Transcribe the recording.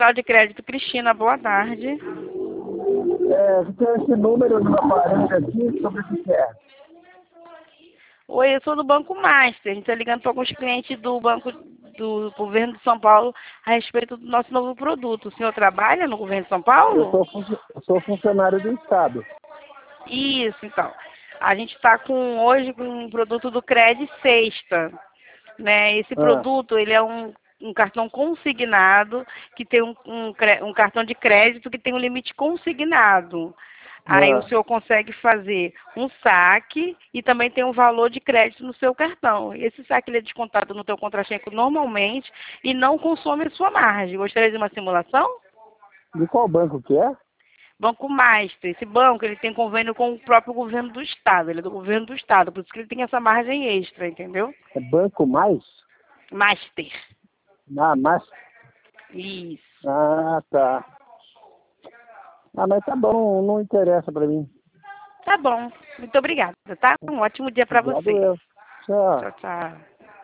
Central de Crédito Cristina, boa tarde. Tem esse número no aparelho aqui, sobre o que é? Oi, eu sou do Banco Master. A gente está ligando para alguns clientes do Banco do Governo de São Paulo a respeito do nosso novo produto. O senhor trabalha no Governo de São Paulo? Eu sou funcionário do Estado. Isso, então. A gente está hoje com um produto do Cred Sexta, né? Esse produto, ele é um cartão consignado, que tem um cartão de crédito que tem um limite consignado. Aí o senhor consegue fazer um saque e também tem um valor de crédito no seu cartão. Esse saque ele é descontado no teu contra-cheque normalmente e não consome a sua margem. Gostaria de uma simulação? De qual banco que é? Banco Master. Esse banco ele tem convênio com o próprio governo do estado. Ele é do governo do estado, por isso que ele tem essa margem extra, entendeu? É Banco Mais? Master. Mas... Isso. Ah, tá. Mas tá bom, não interessa pra mim. Tá bom. Muito obrigada, tá? Um ótimo dia para Obrigado você. eu. Tchau. Tchau, tchau.